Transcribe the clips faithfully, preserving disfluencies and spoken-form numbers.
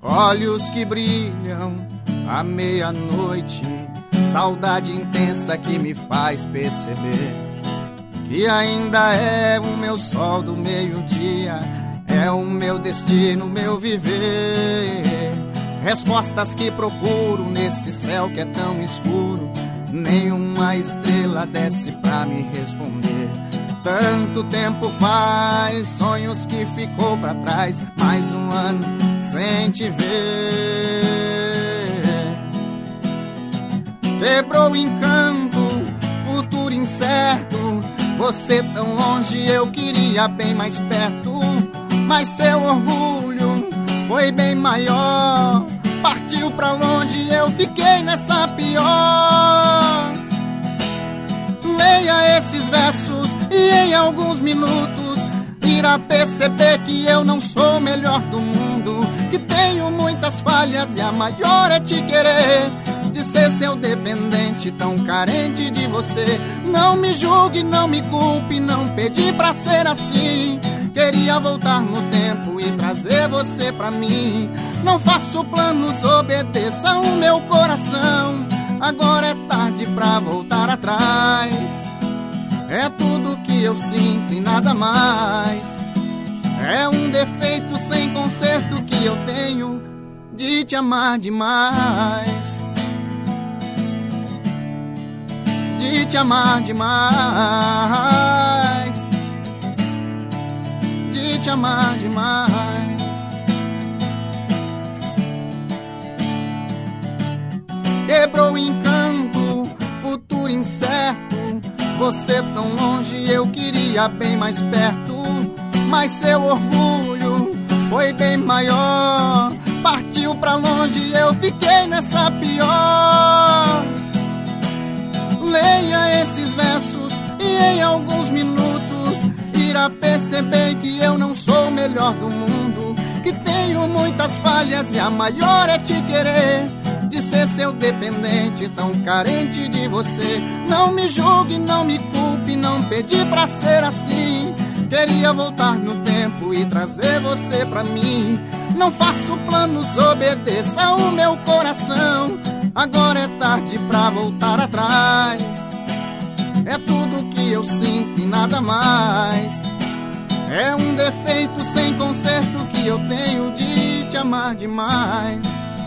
olhos que brilham à meia-noite, saudade intensa que me faz perceber que ainda é o meu sol do meio-dia, é o meu destino, meu viver. Respostas que procuro nesse céu que é tão escuro, nenhuma estrela desce pra me responder. Tanto tempo faz, sonhos que ficou pra trás, mais um ano sem te ver. Quebrou o encanto, futuro incerto, você tão longe, eu queria bem mais perto, mas seu orgulho foi bem maior. Partiu pra longe, eu fiquei nessa pior. Leia esses versos e em alguns minutos irá perceber que eu não sou o melhor do mundo, que tenho muitas falhas e a maior é te querer, de ser seu dependente, tão carente de você. Não me julgue, não me culpe, não pedi pra ser assim. Queria voltar no tempo e trazer você pra mim. Não faço planos, obedeça o meu coração. Agora é tarde pra voltar atrás. É tudo que eu sinto e nada mais. É um defeito sem conserto que eu tenho de te amar demais. De te amar demais. De te amar demais. Quebrou o encanto, futuro incerto, você tão longe, eu queria bem mais perto, mas seu orgulho foi bem maior. Partiu pra longe, eu fiquei nessa pior. Leia esses versos e em alguns minutos irá perceber que eu não sou o melhor do mundo, que tenho muitas falhas e a maior é te querer, de ser seu dependente, tão carente de você. Não me julgue, não me culpe, não pedi pra ser assim. Queria voltar no tempo e trazer você pra mim. Não faço planos, obedeça o meu coração. Agora é tarde pra voltar atrás. É tudo que eu sinto e nada mais. É um defeito sem conserto que eu tenho de te amar demais.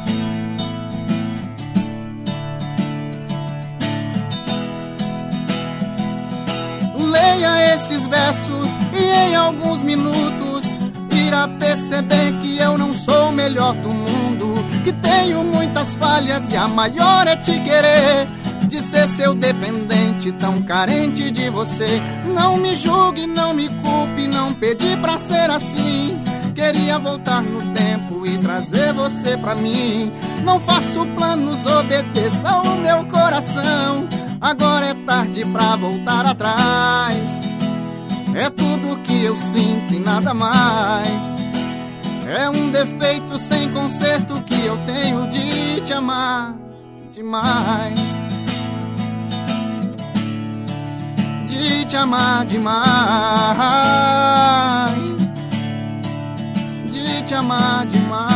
Leia esses versos e em alguns minutos irá perceber que eu não sou o melhor do mundo, que tenho muitas falhas e a maior é te querer, de ser seu dependente, tão carente de você. Não me julgue, não me culpe, não pedi pra ser assim. Queria voltar no tempo e trazer você pra mim. Não faço planos, obedeça o meu coração. Agora é tarde pra voltar atrás. É tudo que eu sinto e nada mais. É um defeito sem conserto que eu tenho de te amar demais. De te amar demais. De te amar demais.